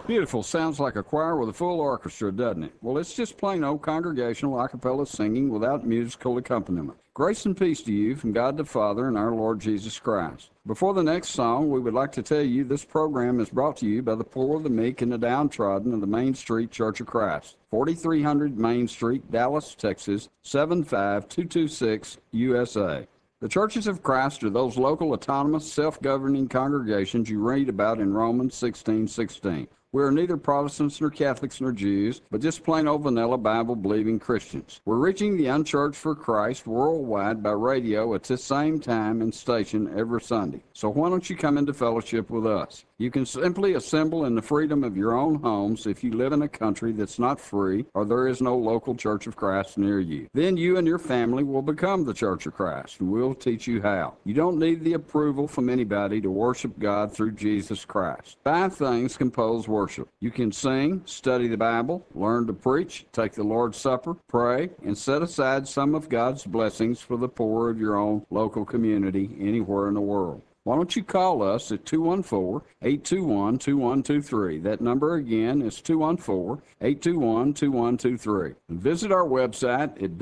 Beautiful. Sounds like a choir with a full orchestra, doesn't it? Well, it's just plain old congregational a cappella singing without musical accompaniment. Grace and peace to you from God the Father and our Lord Jesus Christ. Before the next song, we would like to tell you this program is brought to you by the poor, the meek, and the downtrodden of the Main Street Church of Christ, 4300 Main Street, Dallas, Texas, 75226, USA. The churches of Christ are those local, autonomous, self-governing congregations you read about in Romans 16:16. We are neither Protestants nor Catholics nor Jews, but just plain old vanilla Bible-believing Christians. We're reaching the unchurched for Christ worldwide by radio at this same time and station every Sunday. So why don't you come into fellowship with us? You can simply assemble in the freedom of your own homes if you live in a country that's not free or there is no local Church of Christ near you. Then you and your family will become the Church of Christ, and we'll teach you how. You don't need the approval from anybody to worship God through Jesus Christ. 5 things compose worship. You can sing, study the Bible, learn to preach, take the Lord's Supper, pray, and set aside some of God's blessings for the poor of your own local community anywhere in the world. Why don't you call us at 214-821-2123. That number again is 214-821-2123. And visit our website at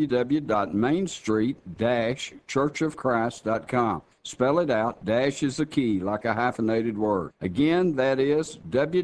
www.mainstreet-churchofchrist.com. Spell it out. Dash is the key, like a hyphenated word. Again, that is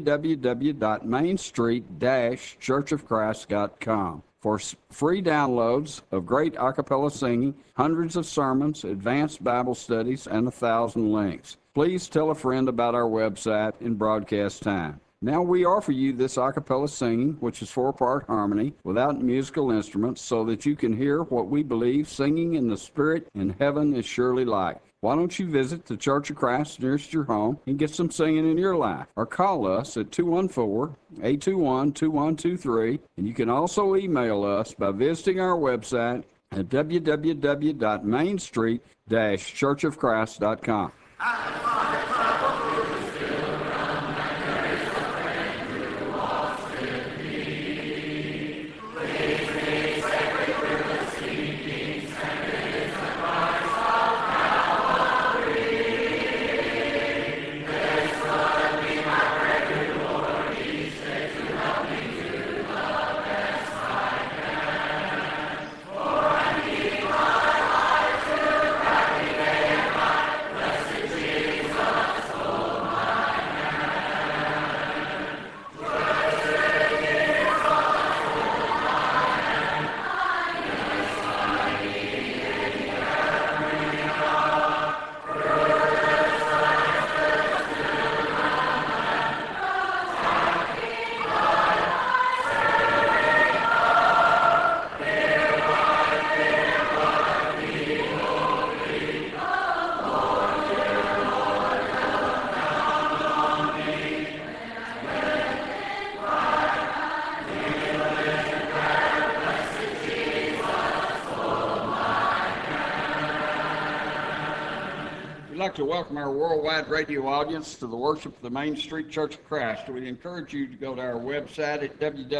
www.mainstreet-churchofchrist.com. For free downloads of great a cappella singing, hundreds of sermons, advanced Bible studies, and 1,000 links. Please tell a friend about our website and broadcast time. Now we offer you this a cappella singing, which is 4-part harmony, without musical instruments, so that you can hear what we believe singing in the Spirit in heaven is surely like. Why don't you visit the Church of Christ nearest your home and get some singing in your life? Or call us at 214-821-2123. And you can also email us by visiting our website at www.mainstreet-churchofchrist.com. We'd like to welcome our worldwide radio audience to the worship of the Main Street Church of Christ. We encourage you to go to our website at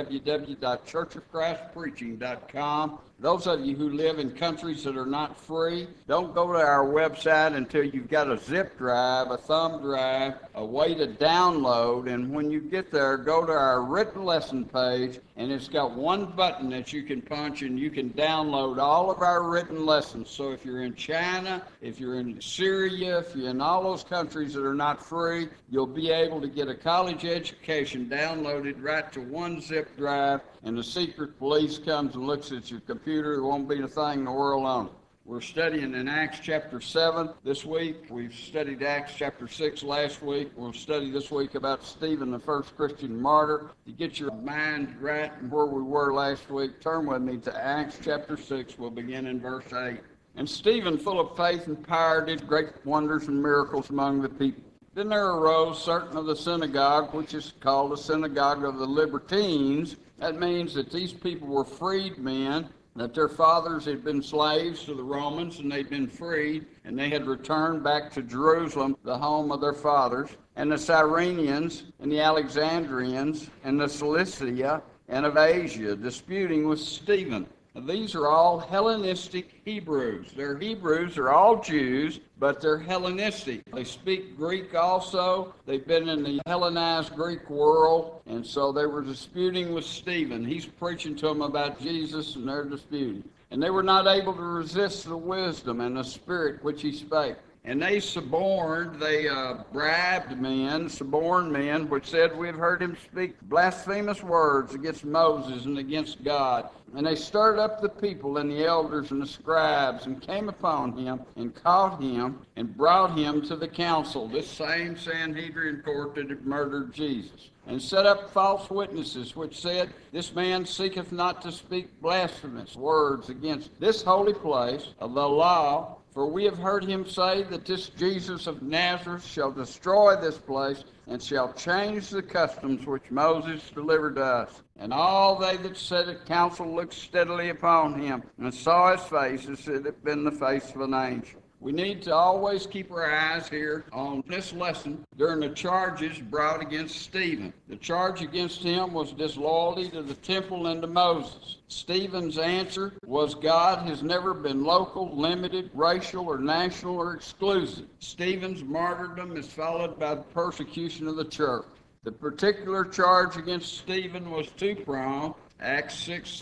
www.churchofchristpreaching.com. Those of you who live in countries that are not free, don't go to our website until you've got a zip drive, a thumb drive, a way to download, and when you get there, go to our written lesson page, and it's got one button that you can punch, and you can download all of our written lessons. So if you're in China, if you're in Syria, if you're in all those countries that are not free, you'll be able to get a college education downloaded right to one zip drive, and the secret police comes and looks at your computer. There won't be a thing in the world on it. We're studying in Acts chapter 7 this week. We've studied Acts chapter 6 last week. We'll study this week about Stephen, the first Christian martyr. To get your mind right where we were last week, turn with me to Acts chapter 6. We'll begin in verse 8. And Stephen, full of faith and power, did great wonders and miracles among the people. Then there arose certain of the synagogue, which is called the synagogue of the Libertines. That means that these people were freed men, that their fathers had been slaves to the Romans, and they'd been freed, and they had returned back to Jerusalem, the home of their fathers. And the Cyrenians, and the Alexandrians, and the Cilicia, and of Asia, disputing with Stephen. Now, these are all Hellenistic Hebrews. They're Hebrews, they're all Jews, but they're Hellenistic. They speak Greek also. They've been in the Hellenized Greek world, and so they were disputing with Stephen. He's preaching to them about Jesus, and they're disputing. And they were not able to resist the wisdom and the spirit which he spake. And they suborned, they bribed men, suborned men, which said, "We have heard him speak blasphemous words against Moses and against God." And they stirred up the people and the elders and the scribes, and came upon him, and caught him, and brought him to the council, this same Sanhedrin court that had murdered Jesus, and set up false witnesses, which said, "This man seeketh not to speak blasphemous words against this holy place of the law. For we have heard him say that this Jesus of Nazareth shall destroy this place, and shall change the customs which Moses delivered to us." And all they that sat at council looked steadily upon him, and saw his face as it had been the face of an angel. We need to always keep our eyes here on this lesson during the charges brought against Stephen. The charge against him was disloyalty to the temple and to Moses. Stephen's answer was God has never been local, limited, racial, or national, or exclusive. Stephen's martyrdom is followed by the persecution of the church. The particular charge against Stephen was two-pronged, Acts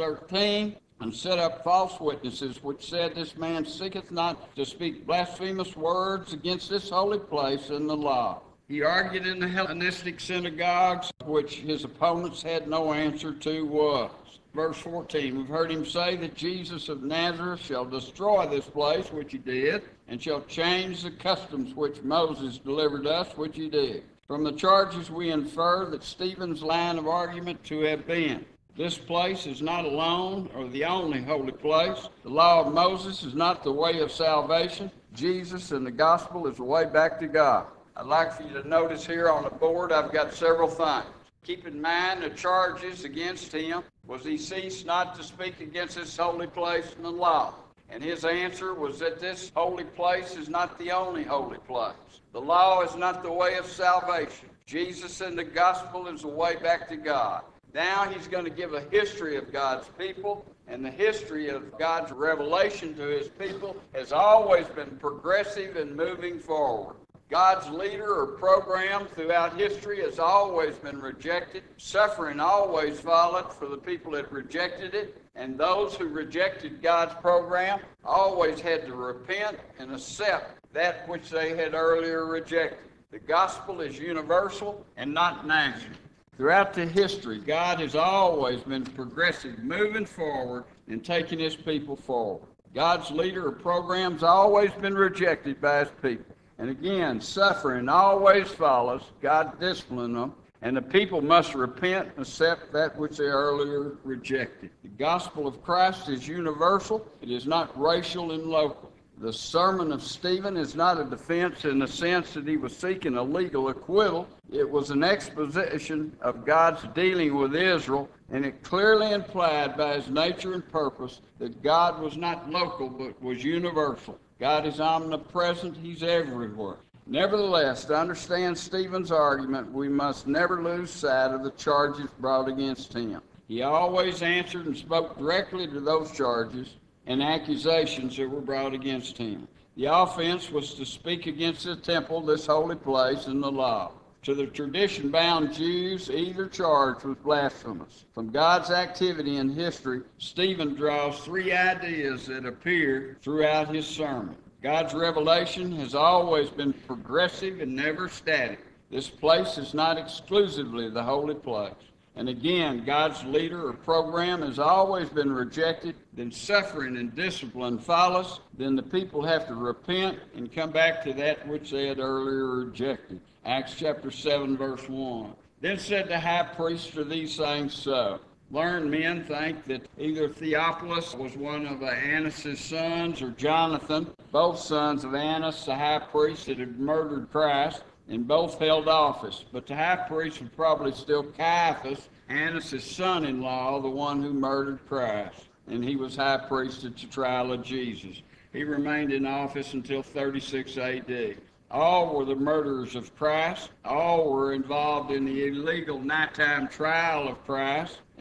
6:13, and set up false witnesses, which said, "This man seeketh not to speak blasphemous words against this holy place and the law." He argued in the Hellenistic synagogues, which his opponents had no answer to was. Verse 14, we've heard him say that Jesus of Nazareth shall destroy this place, which he did, and shall change the customs which Moses delivered us, which he did. From the charges we infer that Stephen's line of argument to have been, this place is not alone or the only holy place. The law of Moses is not the way of salvation. Jesus and the gospel is the way back to God. I'd like for you to notice here on the board, I've got several things. Keep in mind the charges against him was he ceased not to speak against this holy place and the law. And his answer was that this holy place is not the only holy place. The law is not the way of salvation. Jesus and the gospel is the way back to God. Now he's going to give a history of God's people, and the history of God's revelation to his people has always been progressive and moving forward. God's leader or program throughout history has always been rejected. Suffering always followed for the people that rejected it, and those who rejected God's program always had to repent and accept that which they had earlier rejected. The gospel is universal and not national. Throughout the history, God has always been progressive, moving forward and taking his people forward. God's leader or program's always been rejected by his people. And again, suffering always follows. God disciplines them, and the people must repent and accept that which they earlier rejected. The gospel of Christ is universal. It is not racial and local. The sermon of Stephen is not a defense in the sense that he was seeking a legal acquittal. It was an exposition of God's dealing with Israel, and it clearly implied by his nature and purpose that God was not local but was universal. God is omnipresent. He's everywhere. Nevertheless, to understand Stephen's argument, we must never lose sight of the charges brought against him. He always answered and spoke directly to those charges and accusations that were brought against him. The offense was to speak against the temple, this holy place, and the law. To the tradition-bound Jews, either charge was blasphemous. From God's activity in history, Stephen draws three ideas that appear throughout his sermon. God's revelation has always been progressive and never static. This place is not exclusively the holy place. And again, God's leader or program has always been rejected. Then suffering and discipline follows. Then the people have to repent and come back to that which they had earlier rejected. Acts chapter 7, verse 1. Then said the high priest, "Are these things so?" Learned men think that either Theophilus was one of Annas' sons or Jonathan, both sons of Annas, the high priest that had murdered Christ, and both held office. But the high priest was probably still Caiaphas, Annas' son-in-law, the one who murdered Christ. And he was high priest at the trial of Jesus. He remained in office until 36 AD. All were the murderers of Christ. All were involved in the illegal nighttime trial of Christ.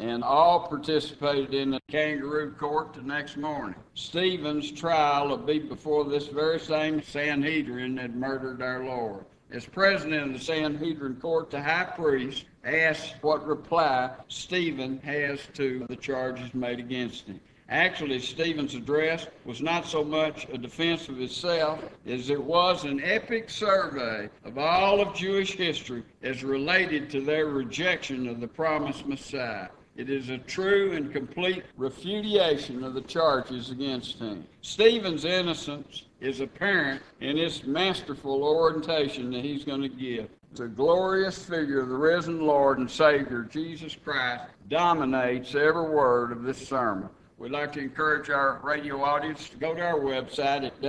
and all participated in the kangaroo court the next morning. Stephen's trial will be before this very same Sanhedrin that murdered our Lord. As president of the Sanhedrin court, the high priest asks what reply Stephen has to the charges made against him. Actually, Stephen's address was not so much a defense of himself as it was an epic survey of all of Jewish history as related to their rejection of the promised Messiah. It is a true and complete refutation of the charges against him. Stephen's innocence is apparent in this masterful orientation that he's going to give. The glorious figure of the risen Lord and Savior, Jesus Christ, dominates every word of this sermon. We'd like to encourage our radio audience to go to our website at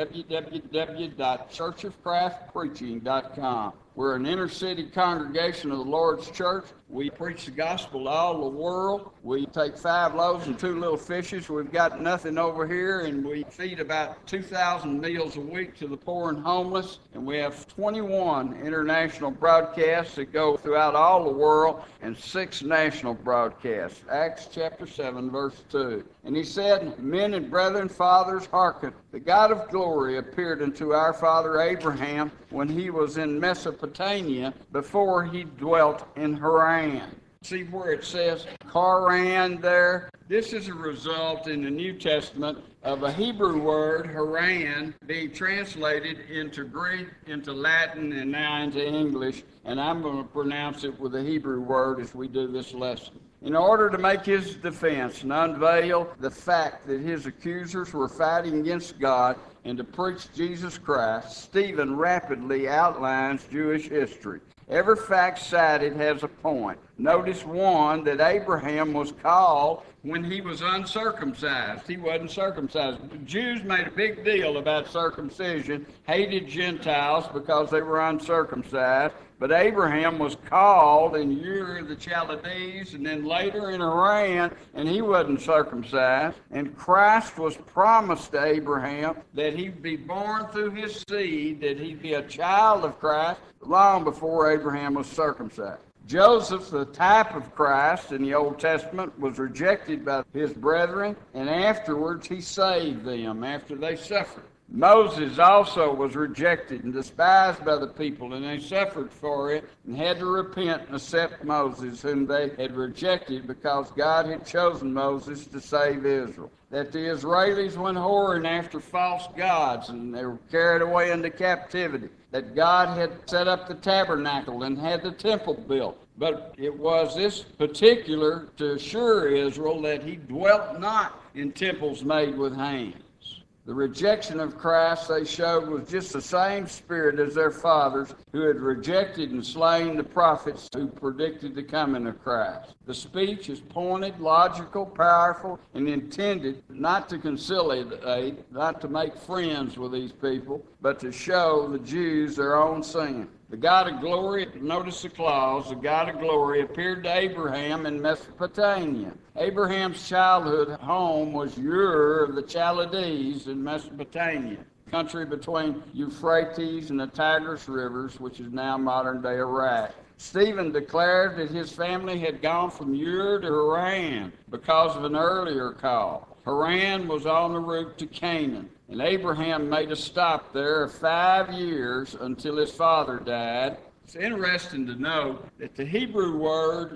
www.churchofchristpreaching.com. We're an inner-city congregation of the Lord's Church. We preach the gospel to all the world. We take 5 loaves and 2 little fishes. We've got nothing over here, and we feed about 2,000 meals a week to the poor and homeless. And we have 21 international broadcasts that go throughout all the world and 6 national broadcasts. Acts chapter 7, verse 2. And he said, "Men and brethren, fathers, hearken. The God of glory appeared unto our father Abraham when he was in Mesopotamia, before he dwelt in Haran." See where it says Haran there? This is a result in the New Testament of a Hebrew word, Haran, being translated into Greek, into Latin, and now into English. And I'm going to pronounce it with a Hebrew word as we do this lesson. In order to make his defense and unveil the fact that his accusers were fighting against God and to preach Jesus Christ, Stephen rapidly outlines Jewish history. Every fact cited has a point. Notice one, that Abraham was called when he was uncircumcised. He wasn't circumcised. The Jews made a big deal about circumcision, hated Gentiles because they were uncircumcised. But Abraham was called in Ur of the Chaldees, and then later in Haran, and he wasn't circumcised. And Christ was promised to Abraham that he'd be born through his seed, that he'd be a child of Christ long before Abraham was circumcised. Joseph, the type of Christ in the Old Testament, was rejected by his brethren, and afterwards he saved them after they suffered. Moses also was rejected and despised by the people, and they suffered for it and had to repent and accept Moses, whom they had rejected because God had chosen Moses to save Israel. That the Israelis went whoring after false gods and they were carried away into captivity. That God had set up the tabernacle and had the temple built. But it was this particular to assure Israel that he dwelt not in temples made with hands. The rejection of Christ they showed was just the same spirit as their fathers, who had rejected and slain the prophets who predicted the coming of Christ. The speech is pointed, logical, powerful, and intended not to conciliate, not to make friends with these people, but to show the Jews their own sin. The God of glory, notice the clause, the God of glory appeared to Abraham in Mesopotamia. Abraham's childhood home was Ur of the Chaldees in Mesopotamia, country between Euphrates and the Tigris rivers, which is now modern-day Iraq. Stephen declared that his family had gone from Ur to Haran because of an earlier call. Haran was on the route to Canaan, and Abraham made a stop there of 5 years until his father died. It's interesting to note that the Hebrew word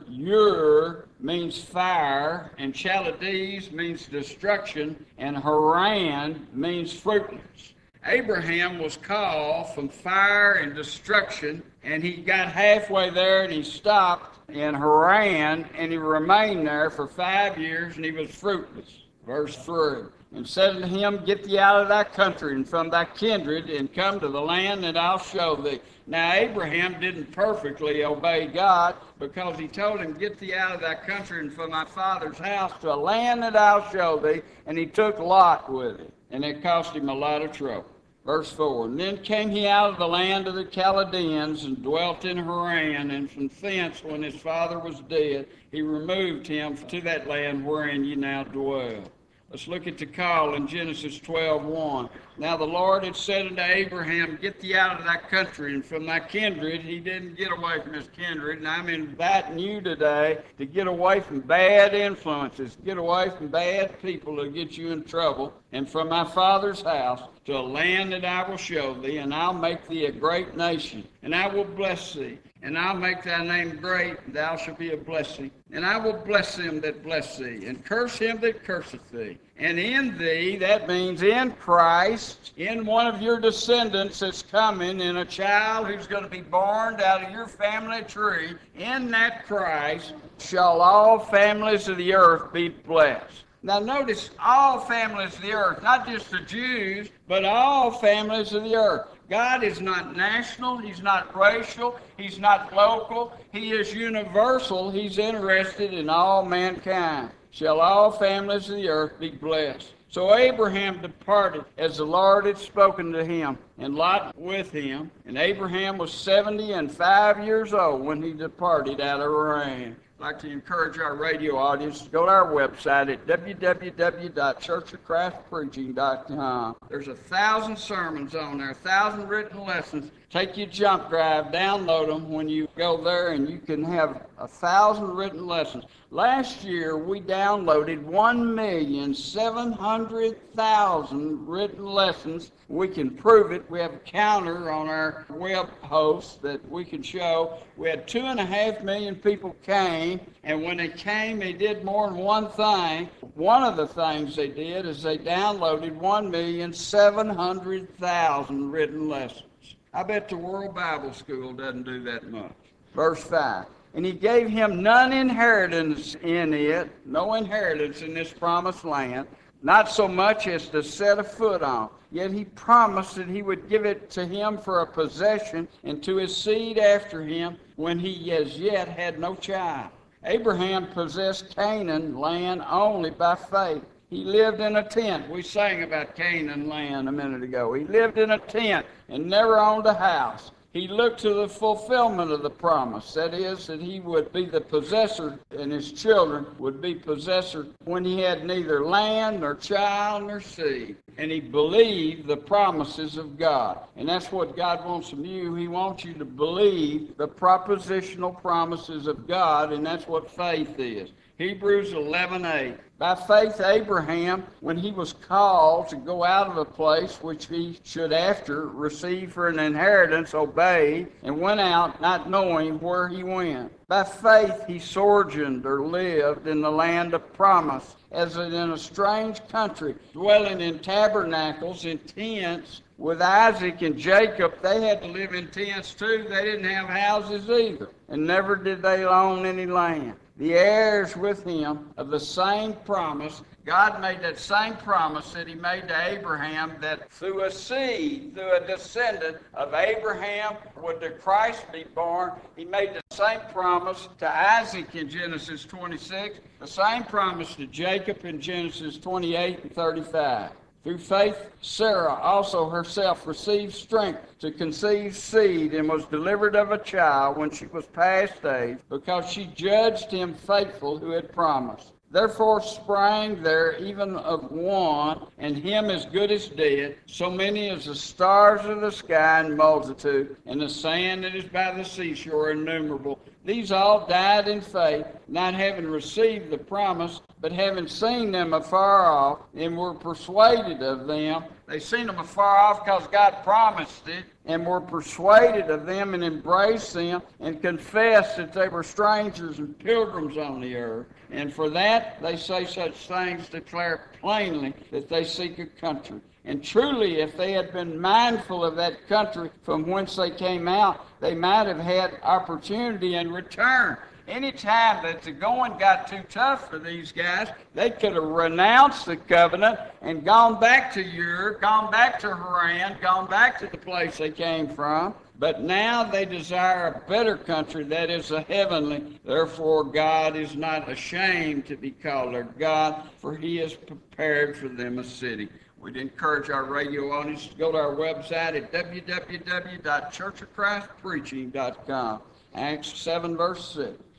Ur means fire, and Chaldees means destruction, and Haran means fruitless. Abraham was called from fire and destruction, and he got halfway there and he stopped in Haran, and he remained there for 5 years, and he was fruitless. Verse 3, and said unto him, Get thee out of thy country and from thy kindred, and come to the land that I'll show thee. Now Abraham didn't perfectly obey God, because he told him, Get thee out of thy country and from thy father's house to a land that I'll show thee, and he took Lot with him, and it cost him a lot of trouble. Verse 4, And then came he out of the land of the Chaldeans, and dwelt in Haran, and from thence, when his father was dead, he removed him to that land wherein ye now dwell. Let's look at the call in Genesis 12:1. Now the Lord had said unto Abraham, Get thee out of thy country and from thy kindred. He didn't get away from his kindred, and I'm inviting you today to get away from bad influences, get away from bad people who get you in trouble, and from my father's house to a land that I will show thee, and I'll make thee a great nation, and I will bless thee. And I'll make thy name great, and thou shalt be a blessing. And I will bless them that bless thee, and curse him that curseth thee. And in thee, that means in Christ, in one of your descendants that's coming, in a child who's going to be born out of your family tree, in that Christ shall all families of the earth be blessed. Now notice, all families of the earth, not just the Jews, but all families of the earth. God is not national, He's not racial, He's not local, He is universal. He's interested in all mankind. Shall all families of the earth be blessed. So Abraham departed as the Lord had spoken to him, and Lot with him. And Abraham was 75 years old when he departed out of Haran. I'd like to encourage our radio audience to go to our website at www.churchofchristpreaching.com. There's 1,000 sermons on there, 1,000 written lessons. Take your jump drive, download them when you go there, and you can have 1,000 written lessons. Last year, we downloaded 1,700,000 written lessons. We can prove it. We have a counter on our web host that we can show. We had 2.5 million people came, and when they came, they did more than one thing. One of the things they did is they downloaded 1,700,000 written lessons. I bet the World Bible School doesn't do that much. Verse 5. And he gave him none inheritance in it, no inheritance in this promised land, not so much as to set a foot on. Yet he promised that he would give it to him for a possession and to his seed after him when he as yet had no child. Abraham possessed Canaan land only by faith. He lived in a tent. We sang about Canaan land a minute ago. He lived in a tent and never owned a house. He looked to the fulfillment of the promise. That is, that he would be the possessor and his children would be possessors when he had neither land nor child nor seed. And he believed the promises of God. And that's what God wants from you. He wants you to believe the propositional promises of God, and that's what faith is. Hebrews 11:8. By faith Abraham, when he was called to go out of a place which he should after receive for an inheritance, obeyed, and went out not knowing where he went. By faith he sojourned or lived in the land of promise, as in a strange country, dwelling in tabernacles, in tents, with Isaac and Jacob. They had to live in tents too. They didn't have houses either, and never did they own any land. The heirs with him of the same promise. God made that same promise that he made to Abraham, that through a seed, through a descendant of Abraham would the Christ be born. He made the same promise to Isaac in Genesis 26, the same promise to Jacob in Genesis 28 and 35. Through faith, Sarah also herself received strength to conceive seed and was delivered of a child when she was past age, because she judged him faithful who had promised. Therefore sprang there even of one, and him as good as dead, so many as the stars of the sky in multitude, and the sand that is by the seashore innumerable. These all died in faith, not having received the promise, but having seen them afar off, and were persuaded of them. They seen them afar off because God promised it, and were persuaded of them, and embraced them, and confessed that they were strangers and pilgrims on the earth. And for that they say such things, declare plainly that they seek a country. And truly, if they had been mindful of that country from whence they came out, they might have had opportunity in return. Any time that the going got too tough for these guys, they could have renounced the covenant and gone back to Ur, gone back to Haran, gone back to the place they came from. But now they desire a better country, that is the heavenly. Therefore God is not ashamed to be called their God, for he has prepared for them a city. We'd encourage our radio audience to go to our website at www.churchofchristpreaching.com. Acts 7 verse 6.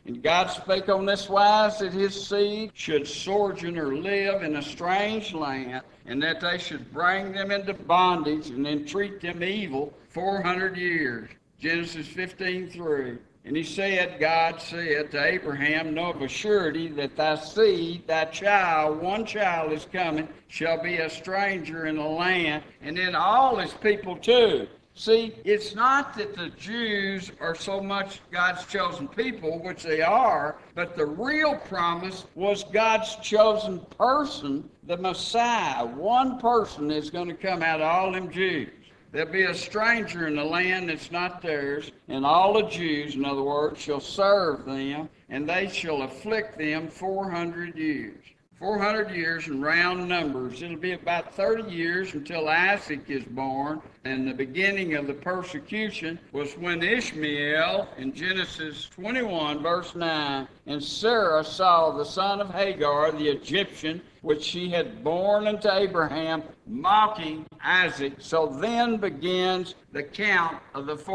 And God spake on this wise, that his seed should sojourn or live in a strange land, and that they should bring them into bondage, and entreat them evil 400 years. Genesis 15:3. And he said, God said to Abraham, know of a surety that thy seed, thy child, one child is coming, shall be a stranger in the land, and then all his people too. See, it's not that the Jews are so much God's chosen people, which they are, but the real promise was God's chosen person, the Messiah. One person is going to come out of all them Jews. There'll be a stranger in the land that's not theirs, and all the Jews, in other words, shall serve them, and they shall afflict them 400 years. 400 years in round numbers. It'll be about 30 years until Isaac is born, and the beginning of the persecution was when Ishmael, in Genesis 21, verse 9, and Sarah saw the son of Hagar, the Egyptian, which she had borne unto Abraham, mocking Isaac. So then begins the count of the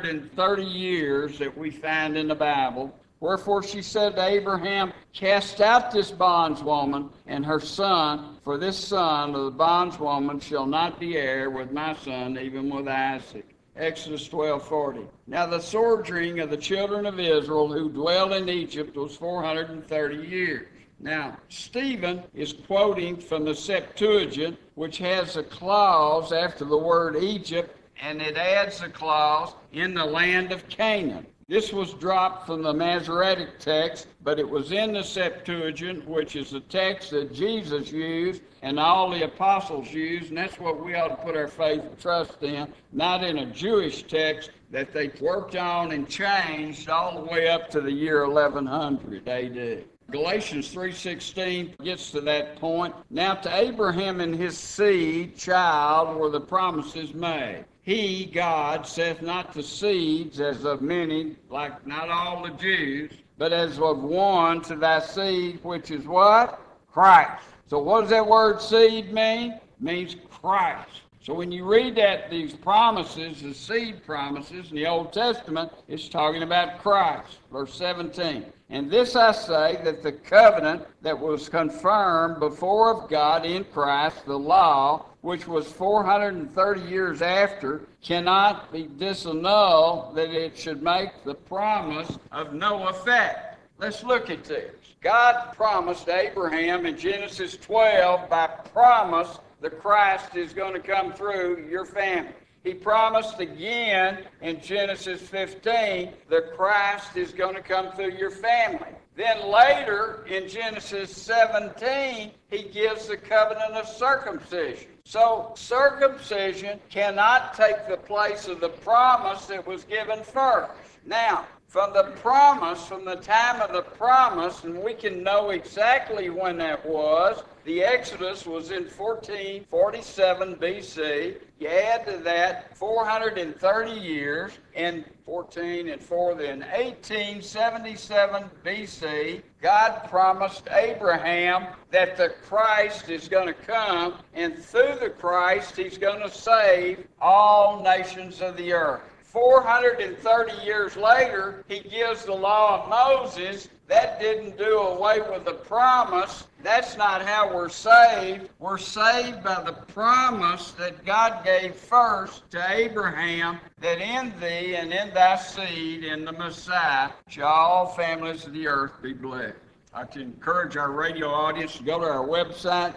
430 years that we find in the Bible. Wherefore she said to Abraham, cast out this bondswoman and her son, for this son of the bondswoman shall not be heir with my son, even with Isaac. Exodus 12:40. Now the sojourning of the children of Israel who dwell in Egypt was 430 years. Now, Stephen is quoting from the Septuagint, which has a clause after the word Egypt, and it adds a clause in the land of Canaan. This was dropped from the Masoretic text, but it was in the Septuagint, which is the text that Jesus used and all the apostles used, and that's what we ought to put our faith and trust in, not in a Jewish text that they worked on and changed all the way up to the year 1100 AD. Galatians 3:16 gets to that point. Now to Abraham and his seed, child, were the promises made. He, God, saith not to seeds as of many, like not all the Jews, but as of one, to thy seed, which is what? Christ. So what does that word seed mean? It means Christ. So when you read that, these promises, the seed promises in the Old Testament, it's talking about Christ. Verse 17. And this I say, that the covenant that was confirmed before of God in Christ, the law, which was 430 years after, cannot be disannulled, that it should make the promise of no effect. Let's look at this. God promised Abraham in Genesis 12 by promise the Christ is going to come through your family. He promised again in Genesis 15, the Christ is going to come through your family. Then later in Genesis 17, he gives the covenant of circumcision. So circumcision cannot take the place of the promise that was given first. Now, from the promise, from the time of the promise, and we can know exactly when that was, the Exodus was in 1447 BC. You add to that 430 years, and 14 and 4, then 1877 BC, God promised Abraham that the Christ is going to come, and through the Christ, he's going to save all nations of the earth. 430 years later, he gives the law of Moses. That didn't do away with the promise. That's not how we're saved. We're saved by the promise that God gave first to Abraham, that in thee and in thy seed, in the Messiah, shall all families of the earth be blessed. I can encourage our radio audience to go to our website,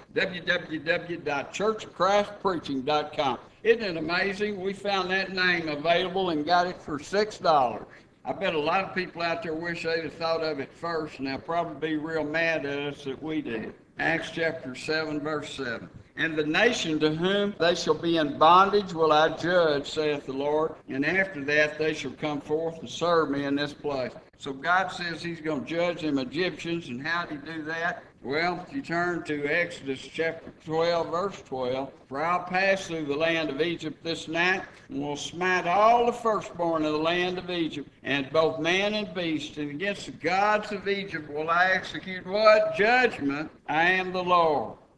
www.churchofchristpreaching.com. Isn't it amazing? We found that name available and got it for $6. I bet a lot of people out there wish they'd have thought of it first, and they'll probably be real mad at us that we did. Acts chapter 7, verse 7. And the nation to whom they shall be in bondage will I judge, saith the Lord, and after that they shall come forth and serve me in this place. So God says he's going to judge them Egyptians, and how did he do that? Well, if you turn to Exodus chapter 12, verse 12, for I'll pass through the land of Egypt this night, and will smite all the firstborn of the land of Egypt, and both man and beast, and against the gods of Egypt will I execute what? Judgment. I am the Lord.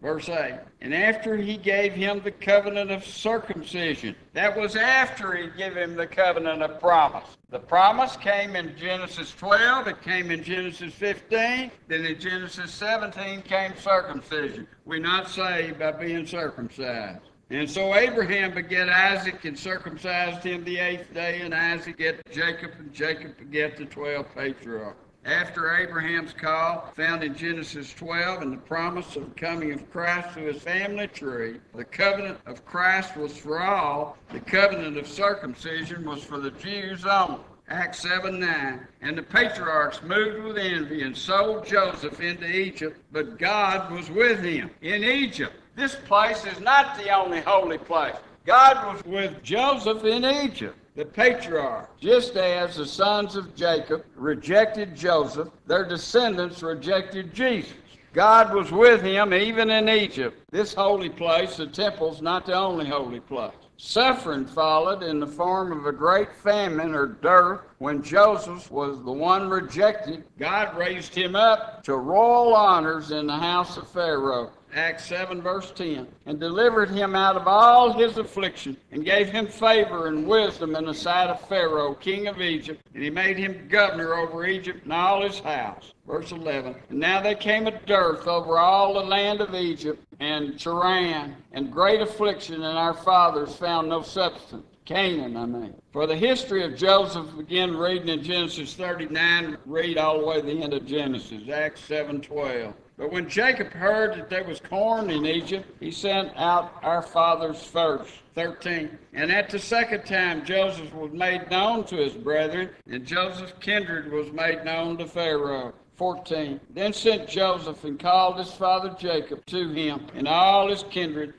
Verse 8, and after he gave him the covenant of circumcision. That was after he gave him the covenant of promise. The promise came in Genesis 12, it came in Genesis 15, then in Genesis 17 came circumcision. We're not saved by being circumcised. And so Abraham begat Isaac and circumcised him the 8th day, and Isaac begat Jacob, and Jacob begat the 12 patriarchs. After Abraham's call, found in Genesis 12, and the promise of the coming of Christ to his family tree, the covenant of Christ was for all. The covenant of circumcision was for the Jews only. Acts 7:9. And the patriarchs moved with envy and sold Joseph into Egypt, but God was with him in Egypt. This place is not the only holy place. God was with Joseph in Egypt. The patriarchs, just as the sons of Jacob rejected Joseph, their descendants rejected Jesus. God was with him even in Egypt. This holy place, the temple's not the only holy place. Suffering followed in the form of a great famine or dearth. When Joseph was the one rejected, God raised him up to royal honors in the house of Pharaoh. Acts 7, verse 10, and delivered him out of all his affliction, and gave him favor and wisdom in the sight of Pharaoh, king of Egypt, and he made him governor over Egypt and all his house. Verse 11, and now there came a dearth over all the land of Egypt and Charan, and great affliction, and our fathers found no substance. Canaan, I mean. For the history of Joseph, begin reading in Genesis 39, read all the way to the end of Genesis, Acts 7:12. But when Jacob heard that there was corn in Egypt, he sent out our fathers first. 13. And at the second time Joseph was made known to his brethren, and Joseph's kindred was made known to Pharaoh. 14. Then sent Joseph and called his father Jacob to him, and all his kindred,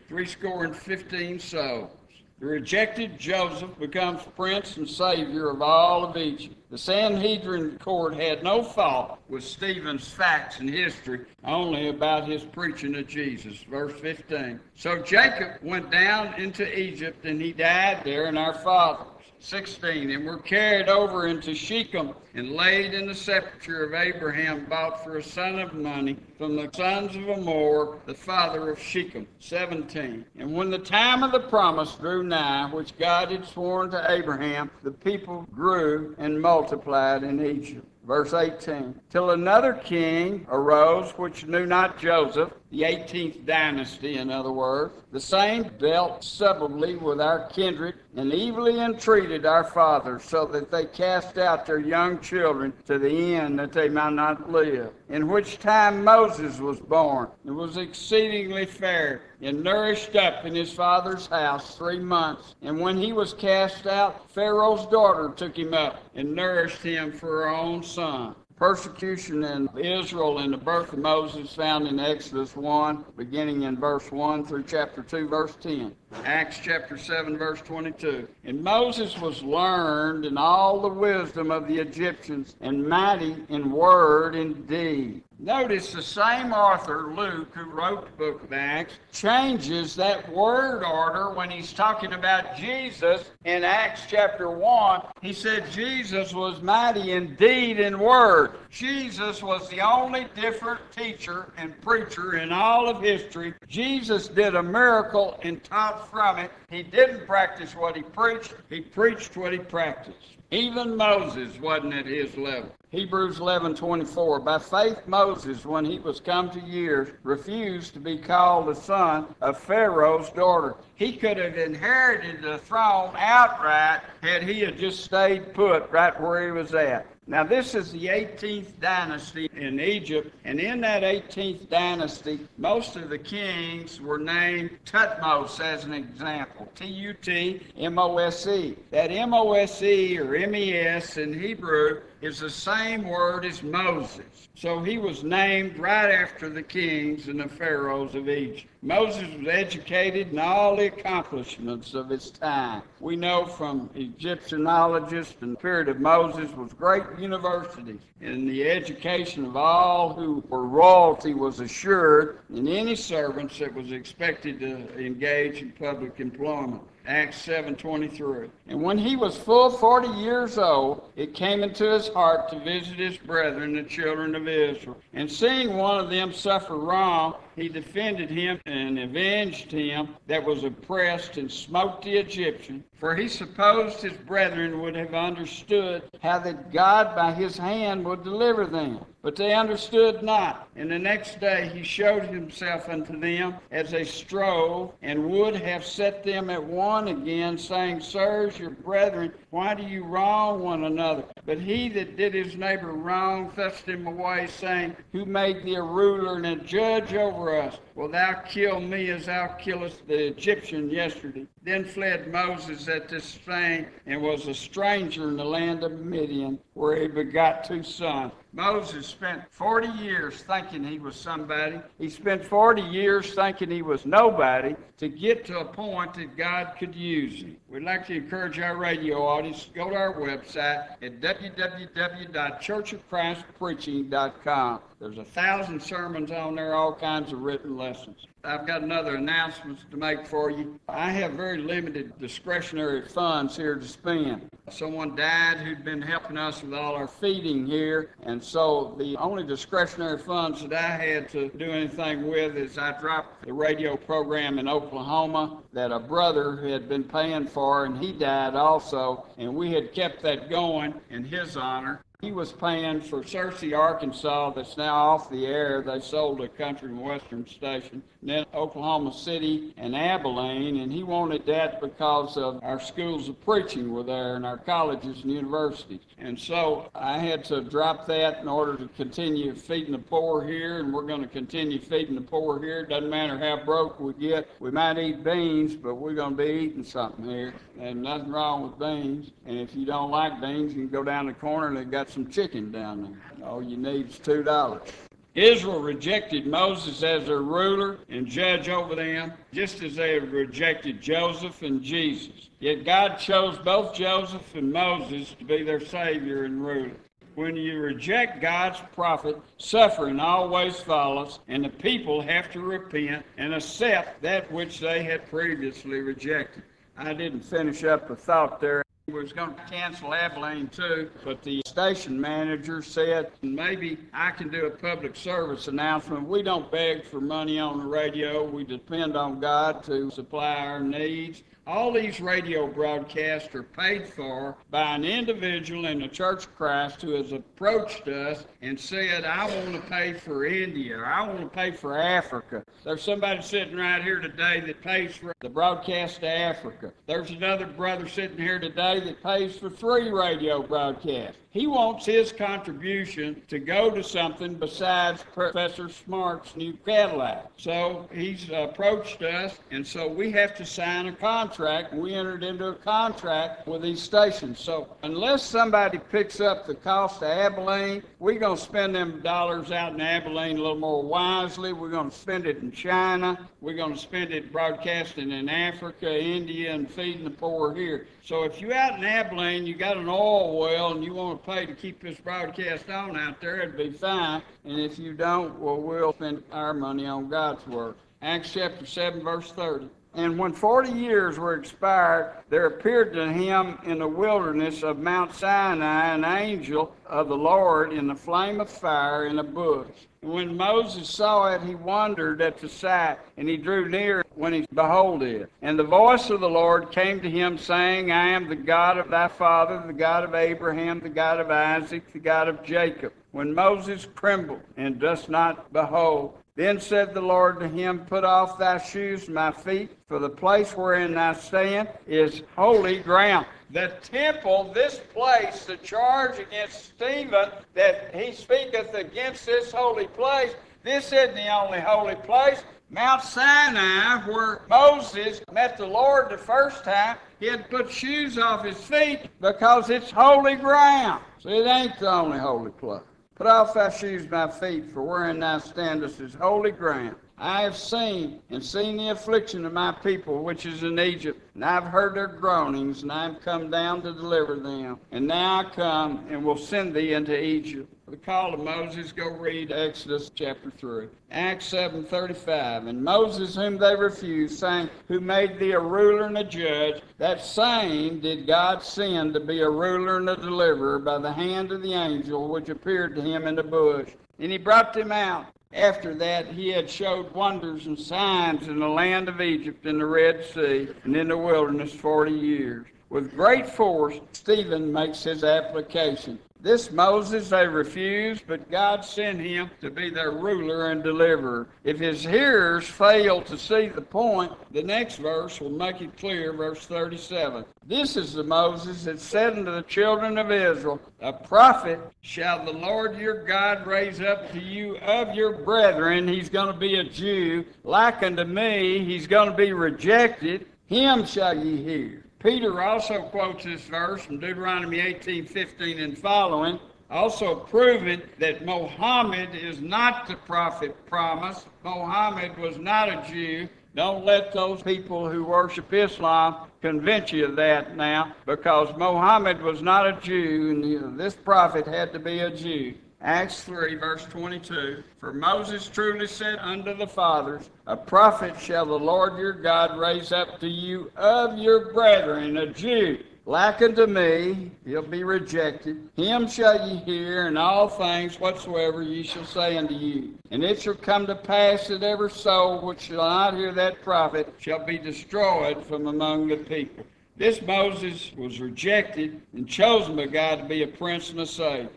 75 souls. The rejected Joseph becomes prince and savior of all of Egypt. The Sanhedrin court had no fault with Stephen's facts and history, only about his preaching of Jesus. Verse 15. So Jacob went down into Egypt, and he died there, and our fathers. 16. And were carried over into Shechem, and laid in the sepulchre of Abraham, bought for a son of money from the sons of Hamor, the father of Shechem. 17. And when the time of the promise drew nigh, which God had sworn to Abraham, the people grew and multiplied in Egypt. Verse 18. Till another king arose, which knew not Joseph, the 18th dynasty, in other words. The same dealt subtly with our kindred, and evilly entreated our fathers, so that they cast out their young children to the end that they might not live. In which time Moses was born, and was exceedingly fair, and nourished up in his father's house 3 months. And when he was cast out, Pharaoh's daughter took him up, and nourished him for her own son. Persecution in Israel and the birth of Moses found in Exodus 1, beginning in verse 1 through chapter 2, verse 10. Acts chapter 7, verse 22. And Moses was learned in all the wisdom of the Egyptians, and mighty in word and deed. Notice the same author, Luke, who wrote the book of Acts, changes that word order when he's talking about Jesus in Acts chapter 1. He said Jesus was mighty in deed and word. Jesus was the only different teacher and preacher in all of history. Jesus did a miracle and taught from it. He didn't practice what he preached what he practiced. Even Moses wasn't at his level. Hebrews 11:24. By faith Moses, when he was come to years, refused to be called the son of Pharaoh's daughter. He could have inherited the throne outright had he had just stayed put right where he was at. Now this is the 18th dynasty in Egypt, and in that 18th dynasty, most of the kings were named Tutmos as an example. T-U-T-M-O-S-E. That M-O-S-E or M-E-S in Hebrew is the same word as Moses. So he was named right after the kings and the pharaohs of Egypt. Moses was educated in all the accomplishments of his time. We know from Egyptianologists in the period of Moses was great universities, and the education of all who were royalty was assured, and any servants that was expected to engage in public employment. Acts 7:23. And when he was full 40 years old, it came into his heart to visit his brethren, the children of Israel. And seeing one of them suffer wrong, he defended him and avenged him that was oppressed and smote the Egyptian. For he supposed his brethren would have understood how that God by his hand would deliver them. But they understood not. And the next day he showed himself unto them as they strove, and would have set them at one again, saying, Sirs, your brethren, why do you wrong one another? But he that did his neighbor wrong thrust him away, saying, Who made thee a ruler and a judge over us? Wilt thou kill me as thou killest the Egyptian yesterday? Then fled Moses at this thing, and was a stranger in the land of Midian, where he begot 2 sons. Moses spent 40 years thinking he was somebody. He spent 40 years thinking he was nobody to get to a point that God could use him. We'd like to encourage our radio audience to go to our website at www.churchofchristpreaching.com. There's 1,000 sermons on there, all kinds of written lessons. I've got another announcement to make for you. I have very limited discretionary funds here to spend. Someone died who'd been helping us with all our feeding here, and so the only discretionary funds that I had to do anything with is I dropped the radio program in Oklahoma that a brother had been paying for, and he died also, and we had kept that going in his honor. He was paying for Searcy, Arkansas, that's now off the air. They sold a country and western station. And then Oklahoma City and Abilene, and he wanted that because of our schools of preaching were there and our colleges and universities. And so I had to drop that in order to continue feeding the poor here, and we're going to continue feeding the poor here. It doesn't matter how broke we get. We might eat beans, but we're going to be eating something here. And nothing wrong with beans. And if you don't like beans, you can go down the corner and they've got some chicken down there. All you need is $2. Israel rejected Moses as their ruler and judge over them, just as they had rejected Joseph and Jesus. Yet God chose both Joseph and Moses to be their Savior and ruler. When you reject God's prophet, suffering always follows, and the people have to repent and accept that which they had previously rejected. I didn't finish up the thought there. We was going to cancel Abilene too, but the station manager said, maybe I can do a public service announcement. We don't beg for money on the radio. We depend on God to supply our needs. All these radio broadcasts are paid for by an individual in the Church of Christ who has approached us and said, I want to pay for India, or I want to pay for Africa. There's somebody sitting right here today that pays for the broadcast to Africa. There's another brother sitting here today that pays for 3 radio broadcasts. He wants his contribution to go to something besides Professor Smart's new Cadillac. So he's approached us, and so we have to sign a contract, and we entered into a contract with these stations. So unless somebody picks up the cost of Abilene, we're going to spend them dollars out in Abilene a little more wisely. We're going to spend it in China. We're going to spend it broadcasting in Africa, India, and feeding the poor here. So if you're out in Abilene, you got an oil well, and you want to pay to keep this broadcast on out there, it'd be fine. And if you don't, well, we'll spend our money on God's work. Acts chapter 7, verse 30. And when 40 years were expired, there appeared to him in the wilderness of Mount Sinai an angel of the Lord in a flame of fire in a bush. And when Moses saw it, he wondered at the sight, and he drew near when he beholded it. And the voice of the Lord came to him, saying, I am the God of thy father, the God of Abraham, the God of Isaac, the God of Jacob. When Moses trembled and dost not behold, then said the Lord to him, Put off thy shoes from thy feet, for the place wherein thou stand is holy ground. The temple, this place, the charge against Stephen, that he speaketh against this holy place, this isn't the only holy place. Mount Sinai, where Moses met the Lord the first time, he had to put shoes off his feet because it's holy ground. So it ain't the only holy place. Put off thy shoes from thy feet, for wherein thou standest is holy ground. I have seen the affliction of my people which is in Egypt, and I've heard their groanings, and I am come down to deliver them. And now I come and will send thee into Egypt. The call of Moses, go read Exodus chapter 3. Acts 7:35. And Moses, whom they refused, saying, Who made thee a ruler and a judge? That same did God send to be a ruler and a deliverer by the hand of the angel which appeared to him in the bush. And he brought them out. After that, he had showed wonders and signs in the land of Egypt, in the Red Sea, and in the wilderness 40 years. With great force, Stephen makes his application. This Moses they refused, but God sent him to be their ruler and deliverer. If his hearers fail to see the point, the next verse will make it clear, verse 37. This is the Moses that said unto the children of Israel, a prophet shall the Lord your God raise up to you of your brethren. He's going to be a Jew. Like unto me, he's going to be rejected. Him shall ye hear. Peter also quotes this verse from Deuteronomy 18:15 and following, also proving that Muhammad is not the prophet promised. Muhammad was not a Jew. Don't let those people who worship Islam convince you of that now, because Muhammad was not a Jew, and this prophet had to be a Jew. Acts 3, verse 22, for Moses truly said unto the fathers, a prophet shall the Lord your God raise up to you of your brethren, a Jew. Like unto me, he'll be rejected. Him shall ye hear, and all things whatsoever ye shall say unto you. And it shall come to pass that every soul which shall not hear that prophet shall be destroyed from among the people. This Moses was rejected and chosen by God to be a prince and a savior.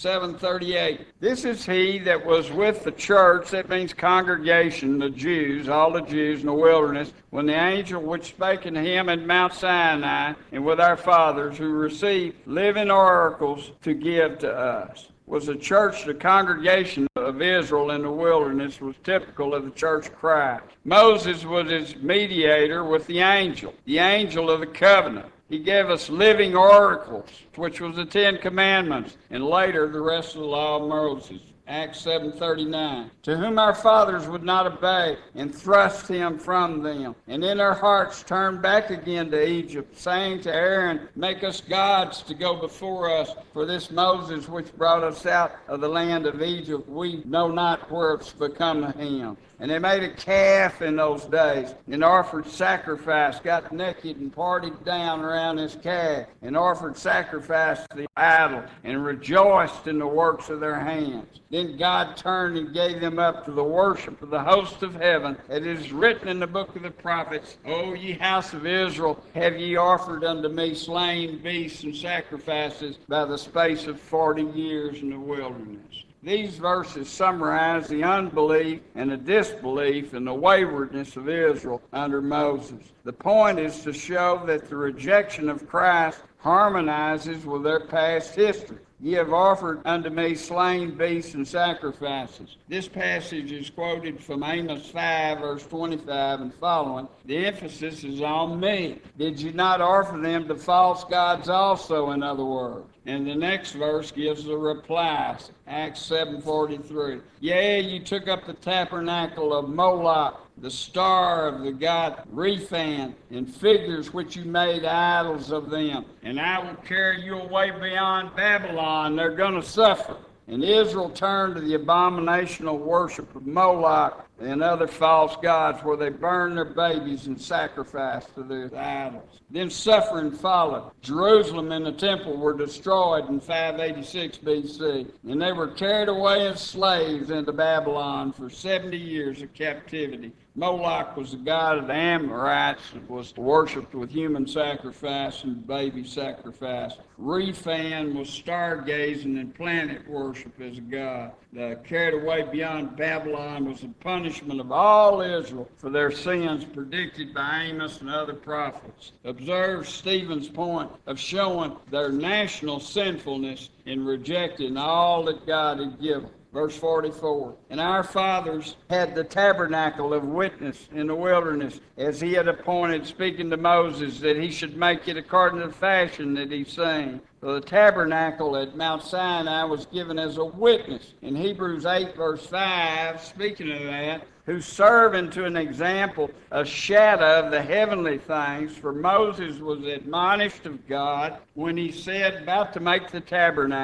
7:38. This is he that was with the church, that means congregation, the Jews, all the Jews in the wilderness, when the angel which spake unto him at Mount Sinai, and with our fathers, who received living oracles to give to us. Was the church, the congregation of Israel in the wilderness, was typical of the church of Christ. Moses was his mediator with the angel of the covenant. He gave us living oracles, which was the Ten Commandments, and later the rest of the law of Moses. Acts 7:39. To whom our fathers would not obey, and thrust him from them, and in their hearts turned back again to Egypt, saying to Aaron, make us gods to go before us, for this Moses which brought us out of the land of Egypt, we know not where it's become of him. And they made a calf in those days, and offered sacrifice, got naked and partied down around this calf, and offered sacrifice to the idol, and rejoiced in the works of their hands. Then God turned and gave them up to the worship of the host of heaven. It is written in the book of the prophets, O ye house of Israel, have ye offered unto me slain beasts and sacrifices by the space of 40 years in the wilderness. These verses summarize the unbelief and the disbelief and the waywardness of Israel under Moses. The point is to show that the rejection of Christ harmonizes with their past history. Ye have offered unto me slain beasts and sacrifices. This passage is quoted from Amos 5, verse 25 and following. The emphasis is on me. Did you not offer them to false gods also, in other words? And the next verse gives the reply, Acts 7:43. Yea, you took up the tabernacle of Moloch, the star of the god Rephan, and figures which you made idols of them. And I will carry you away beyond Babylon. They're going to suffer. And Israel turned to the abominational worship of Moloch and other false gods, where they burned their babies and sacrificed to their idols. Then suffering followed. Jerusalem and the temple were destroyed in 586 BC, and they were carried away as slaves into Babylon for 70 years of captivity. Moloch was the god of the Amorites, and was worshipped with human sacrifice and baby sacrifice. Rephan was stargazing and planet worship as a god. The carried away beyond Babylon was the punishment of all Israel for their sins predicted by Amos and other prophets. Observe Stephen's point of showing their national sinfulness in rejecting all that God had given. Verse 44, and our fathers had the tabernacle of witness in the wilderness, as he had appointed, speaking to Moses, that he should make it according to the fashion that he sang. So the tabernacle at Mount Sinai was given as a witness. In Hebrews 8, verse 5, speaking of that, who serve unto an example, a shadow of the heavenly things. For Moses was admonished of God when he said, about to make the tabernacle,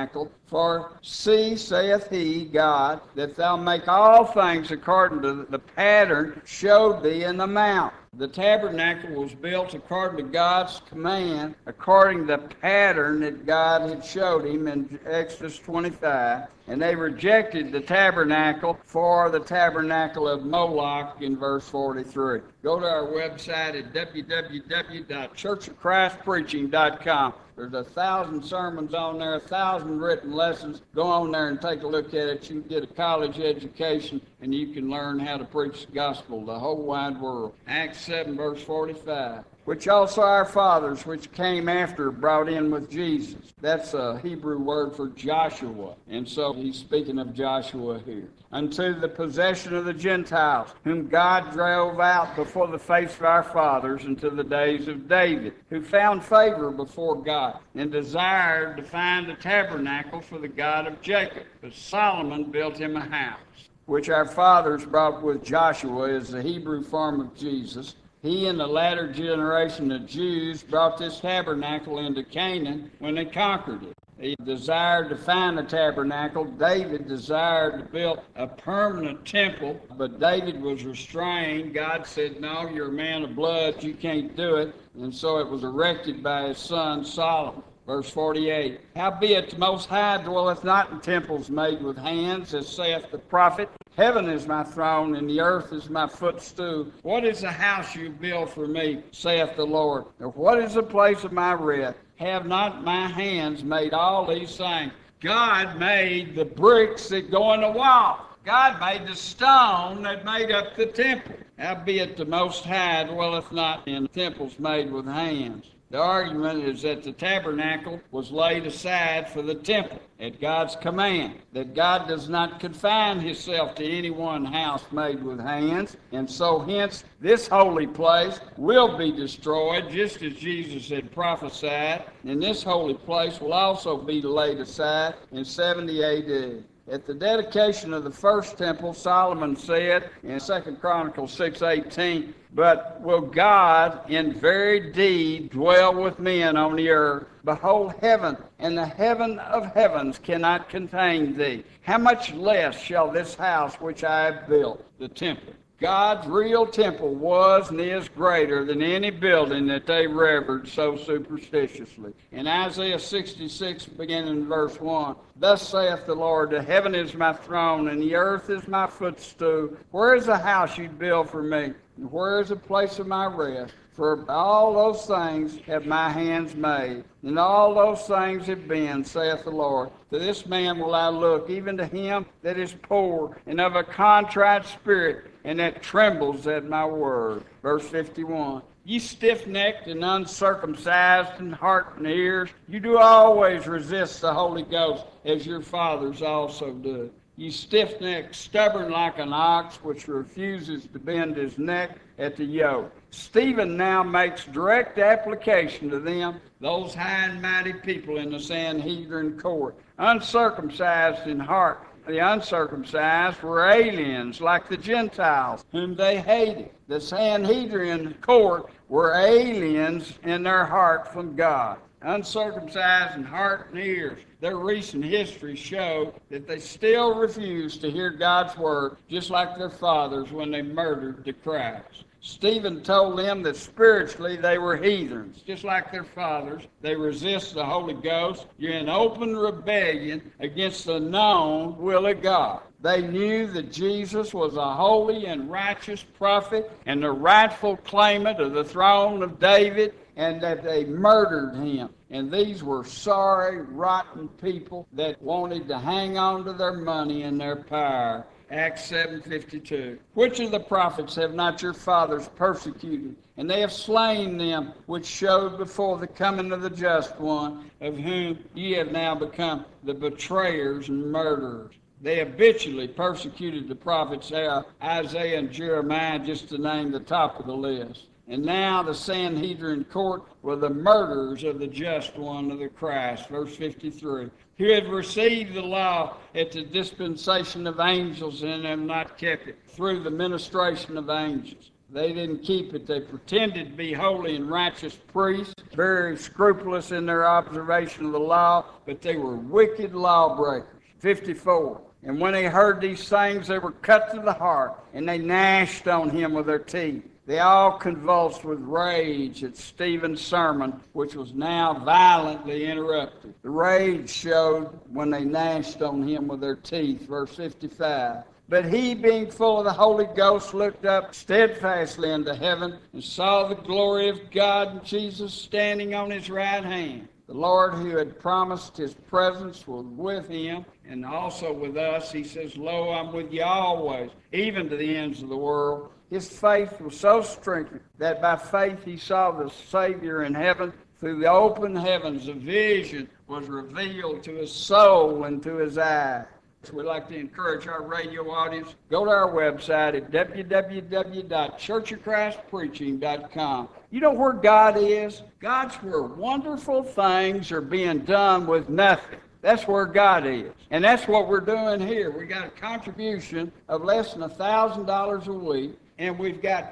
For see, saith he, God, that thou make all things according to the pattern showed thee in the mount. The tabernacle was built according to God's command, according to the pattern that God had showed him in Exodus 25. And they rejected the tabernacle for the tabernacle of Moloch in verse 43. Go to our website at www.churchofchristpreaching.com. There's 1,000 sermons on there, 1,000 written lessons. Go on there and take a look at it. You can get a college education, and you can learn how to preach the gospel to the whole wide world. Acts 7, verse 45. Which also our fathers, which came after, brought in with Jesus. That's a Hebrew word for Joshua. And so he's speaking of Joshua here. Unto the possession of the Gentiles, whom God drove out before the face of our fathers until the days of David, who found favor before God, and desired to find a tabernacle for the God of Jacob. But Solomon built him a house, which our fathers brought with Joshua, is the Hebrew form of Jesus. He and the latter generation of Jews brought this tabernacle into Canaan when they conquered it. He desired to find a tabernacle. David desired to build a permanent temple, but David was restrained. God said, no, you're a man of blood, you can't do it. And so it was erected by his son Solomon. Verse 48, howbeit the Most High dwelleth not in temples made with hands, as saith the prophet. Heaven is my throne, and the earth is my footstool. What is the house you build for me, saith the Lord? Or what is the place of my rest? Have not my hands made all these things? God made the bricks that go in the wall. God made the stone that made up the temple. Howbeit the Most High dwelleth not in temples made with hands. The argument is that the tabernacle was laid aside for the temple at God's command, that God does not confine himself to any one house made with hands, and so hence this holy place will be destroyed, just as Jesus had prophesied, and this holy place will also be laid aside in 70 A.D. At the dedication of the first temple, Solomon said in 2 Chronicles 6:18, but will God in very deed dwell with men on the earth? Behold, heaven and the heaven of heavens cannot contain thee. How much less shall this house which I have built, the temple? God's real temple was and is greater than any building that they revered so superstitiously. In Isaiah 66, beginning in verse 1, thus saith the Lord, the heaven is my throne, and the earth is my footstool. Where is the house you build for me? And where is the place of my rest? For all those things have my hands made, and all those things have been, saith the Lord. To this man will I look, even to him that is poor, and of a contrite spirit, and that trembles at my word. Verse 51. Ye stiff-necked and uncircumcised in heart and ears, you do always resist the Holy Ghost, as your fathers also do. Ye stiff-necked, stubborn like an ox, which refuses to bend his neck at the yoke. Stephen now makes direct application to them, those high and mighty people in the Sanhedrin court, uncircumcised in heart. The uncircumcised were aliens like the Gentiles, whom they hated. The Sanhedrin court were aliens in their heart from God. Uncircumcised in heart and ears. Their recent history showed that they still refuse to hear God's word, just like their fathers when they murdered the Christ. Stephen told them that spiritually they were heathens, just like their fathers. They resist the Holy Ghost. You're in open rebellion against the known will of God. They knew that Jesus was a holy and righteous prophet and the rightful claimant of the throne of David, and that they murdered him. And these were sorry, rotten people that wanted to hang on to their money and their power. Acts 7:52. Which of the prophets have not your fathers persecuted? And they have slain them which showed before the coming of the just one, of whom ye have now become the betrayers and murderers. They habitually persecuted the prophets Isaiah and Jeremiah, just to name the top of the list. And now the Sanhedrin court were the murderers of the just one of the Christ. Verse 53. Who had received the law at the dispensation of angels and have not kept it, through the ministration of angels. They didn't keep it. They pretended to be holy and righteous priests, very scrupulous in their observation of the law, but they were wicked lawbreakers. 54. And when they heard these things, they were cut to the heart, and they gnashed on him with their teeth. They all convulsed with rage at Stephen's sermon, which was now violently interrupted. The rage showed when they gnashed on him with their teeth, verse 55. But he, being full of the Holy Ghost, looked up steadfastly into heaven and saw the glory of God and Jesus standing on his right hand. The Lord, who had promised his presence, was with him and also with us. He says, Lo, I'm with you always, even to the ends of the world. His faith was so strengthened that by faith he saw the Savior in heaven. Through the open heavens, a vision was revealed to his soul and to his eyes. We'd like to encourage our radio audience, go to our website at www.churchofchristpreaching.com. You know where God is? God's where wonderful things are being done with nothing. That's where God is. And that's what we're doing here. We got a contribution of less than $1,000 a week. And we've got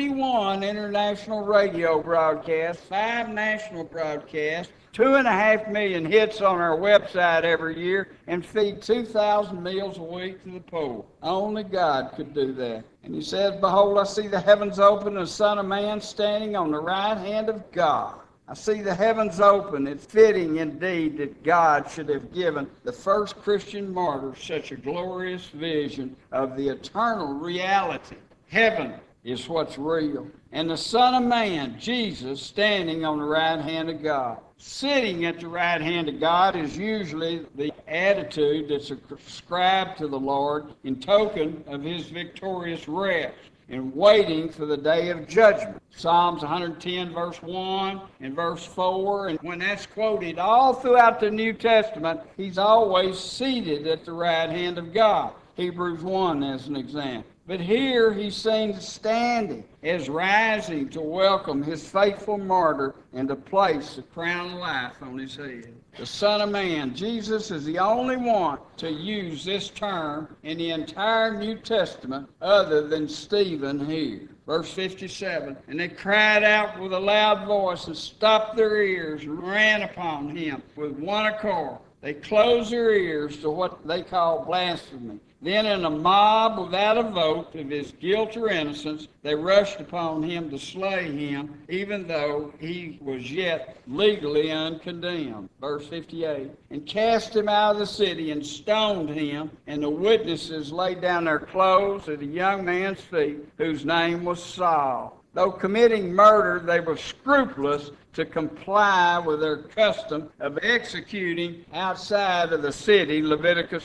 21 international radio broadcasts, 5 national broadcasts, 2.5 million hits on our website every year, and feed 2,000 meals a week to the poor. Only God could do that. And he says, Behold, I see the heavens open, and the Son of Man standing on the right hand of God. I see the heavens open. It's fitting indeed that God should have given the first Christian martyr such a glorious vision of the eternal reality. Heaven is what's real. And the Son of Man, Jesus, standing on the right hand of God. Sitting at the right hand of God is usually the attitude that's ascribed to the Lord in token of his victorious rest and waiting for the day of judgment. Psalms 110, verse 1 and verse 4. And when that's quoted all throughout the New Testament, he's always seated at the right hand of God. Hebrews 1 as an example. But here he's seen standing as rising to welcome his faithful martyr and to place the crown of life on his head. The Son of Man, Jesus, is the only one to use this term in the entire New Testament other than Stephen here. Verse 57, And they cried out with a loud voice and stopped their ears and ran upon him with one accord. They closed their ears to what they call blasphemy. Then in a mob without a vote of his guilt or innocence, they rushed upon him to slay him, even though he was yet legally uncondemned. Verse 58, And cast him out of the city and stoned him, and the witnesses laid down their clothes at a young man's feet, whose name was Saul. Though committing murder, they were scrupulous to comply with their custom of executing outside of the city, Leviticus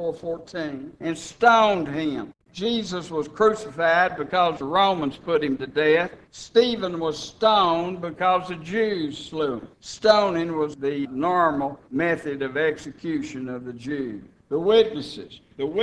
24:14, and stoned him. Jesus was crucified because the Romans put him to death. Stephen was stoned because the Jews slew him. Stoning was the normal method of execution of the Jews. The witnesses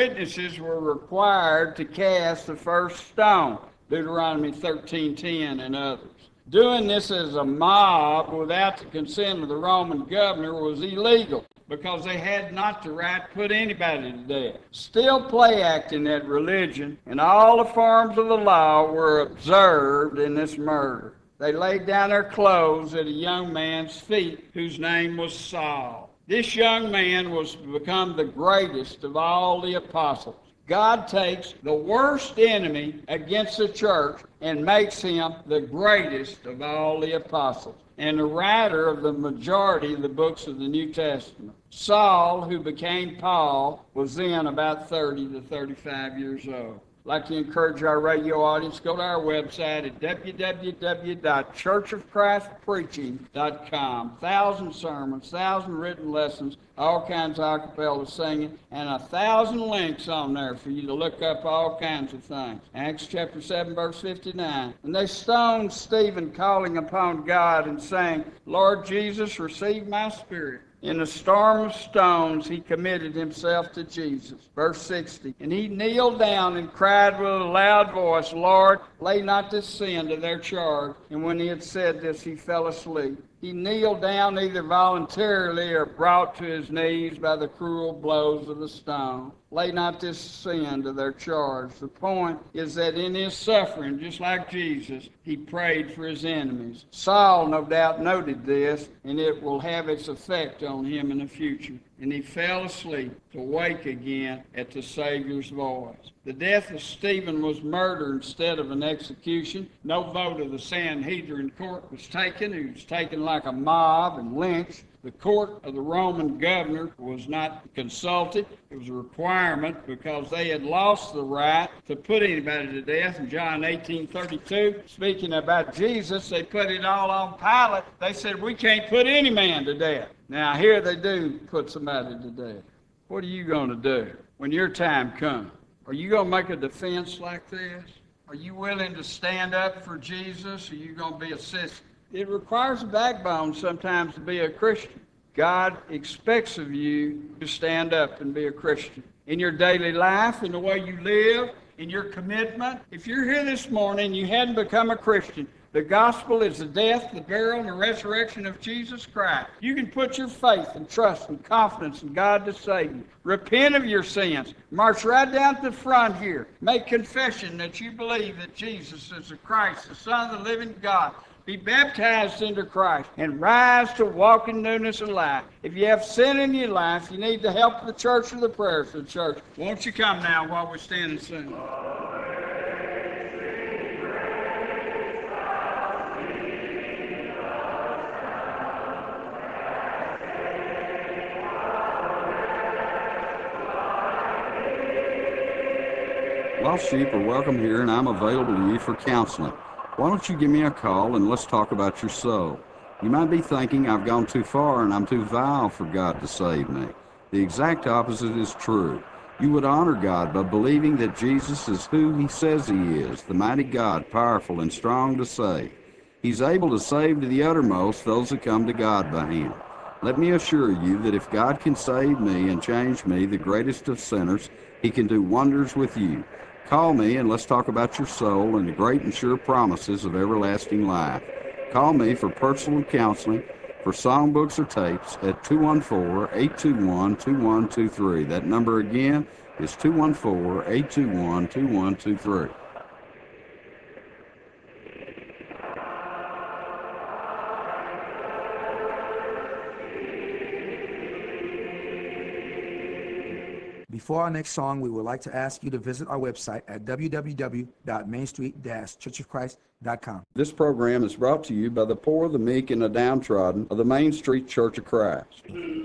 were required to cast the first stone, Deuteronomy 13:10 and others. Doing this as a mob without the consent of the Roman governor was illegal because they had not the right to put anybody to death. Still play acting that religion, and all the forms of the law were observed in this murder. They laid down their clothes at a young man's feet whose name was Saul. This young man was to become the greatest of all the apostles. God takes the worst enemy against the church and makes him the greatest of all the apostles and the writer of the majority of the books of the New Testament. Saul, who became Paul, was then about 30 to 35 years old. I'd like to encourage our radio audience, go to our website at www.churchofchristpreaching.com. 1,000 sermons, 1,000 written lessons, all kinds of a cappella singing, and 1,000 links on there for you to look up all kinds of things. Acts chapter 7, verse 59. And they stoned Stephen, calling upon God and saying, Lord Jesus, receive my spirit. In a storm of stones, he committed himself to Jesus. Verse 60. And he kneeled down and cried with a loud voice, Lord, lay not this sin to their charge. And when he had said this, he fell asleep. He kneeled down either voluntarily or brought to his knees by the cruel blows of the stone. Lay not this sin to their charge. The point is that in his suffering, just like Jesus, he prayed for his enemies. Saul, no doubt, noted this, and it will have its effect on him in the future. And he fell asleep to wake again at the Savior's voice. The death of Stephen was murder instead of an execution. No vote of the Sanhedrin court was taken. He was taken like a mob and lynched. The court of the Roman governor was not consulted. It was a requirement because they had lost the right to put anybody to death. In John 18:32, speaking about Jesus, they put it all on Pilate. They said, we can't put any man to death. Now here they do put somebody to death. What are you going to do when your time comes? Are you going to make a defense like this? Are you willing to stand up for Jesus? Or are you going to be a sissy? It requires a backbone sometimes to be a Christian. God expects of you to stand up and be a Christian. In your daily life, in the way you live, in your commitment. If you're here this morning and you hadn't become a Christian, the gospel is the death, the burial, and the resurrection of Jesus Christ. You can put your faith and trust and confidence in God to save you. Repent of your sins. March right down to the front here. Make confession that you believe that Jesus is the Christ, the Son of the living God. Be baptized into Christ and rise to walk in newness of life. If you have sin in your life, you need the help of the church or the prayers of the church. Won't you come now while we stand and sing? Lost sheep are welcome here, and I'm available to you for counseling. Why don't you give me a call and let's talk about your soul? You might be thinking I've gone too far and I'm too vile for God to save me. The exact opposite is true. You would honor God by believing that Jesus is who He says He is, the mighty God, powerful and strong to save. He's able to save to the uttermost those that come to God by Him. Let me assure you that if God can save me and change me, the greatest of sinners, He can do wonders with you. Call me and let's talk about your soul and the great and sure promises of everlasting life. Call me for personal counseling, for songbooks or tapes at 214-821-2123. That number again is 214-821-2123. Before our next song, we would like to ask you to visit our website at www.mainstreet-churchofchrist.com. This program is brought to you by the poor, the meek, and the downtrodden of the Main Street Church of Christ.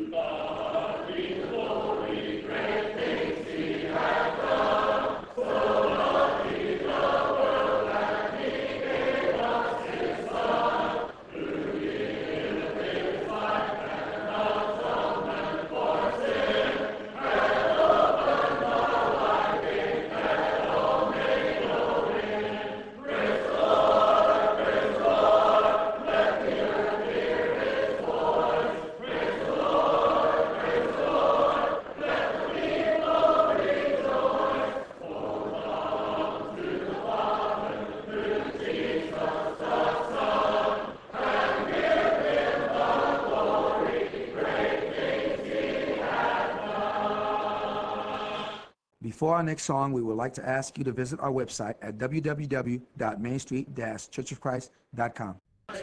Before our next song, we would like to ask you to visit our website at www.mainstreet-churchofchrist.com.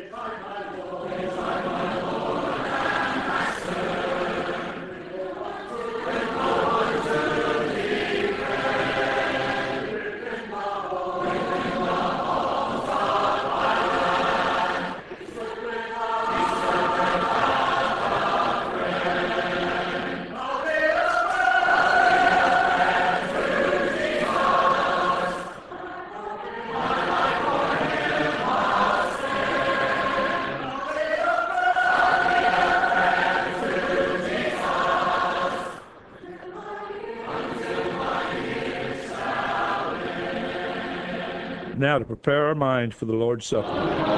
Now to prepare our mind for the Lord's Supper.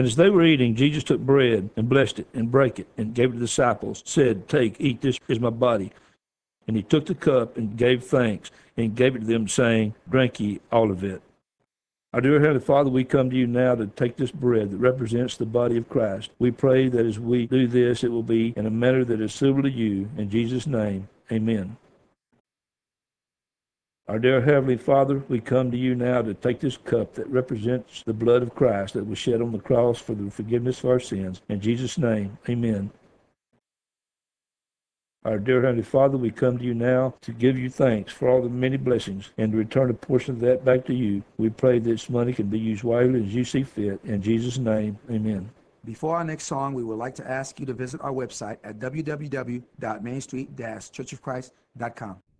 And as they were eating, Jesus took bread and blessed it and brake it and gave it to the disciples, said, "Take, eat, this is my body." And he took the cup and gave thanks and gave it to them, saying, "Drink ye all of it. Our dear Heavenly Father, we come to you now to take this bread that represents the body of Christ. We pray that as we do this, it will be in a manner that is suitable to you. In Jesus' name, amen. Our dear Heavenly Father, we come to you now to take this cup that represents the blood of Christ that was shed on the cross for the forgiveness of our sins. In Jesus' name, amen. Our dear Heavenly Father, we come to you now to give you thanks for all the many blessings and to return a portion of that back to you. We pray that this money can be used wisely as you see fit. In Jesus' name, amen. Before our next song, we would like to ask you to visit our website at www.mainstreet-churchofchrist.com.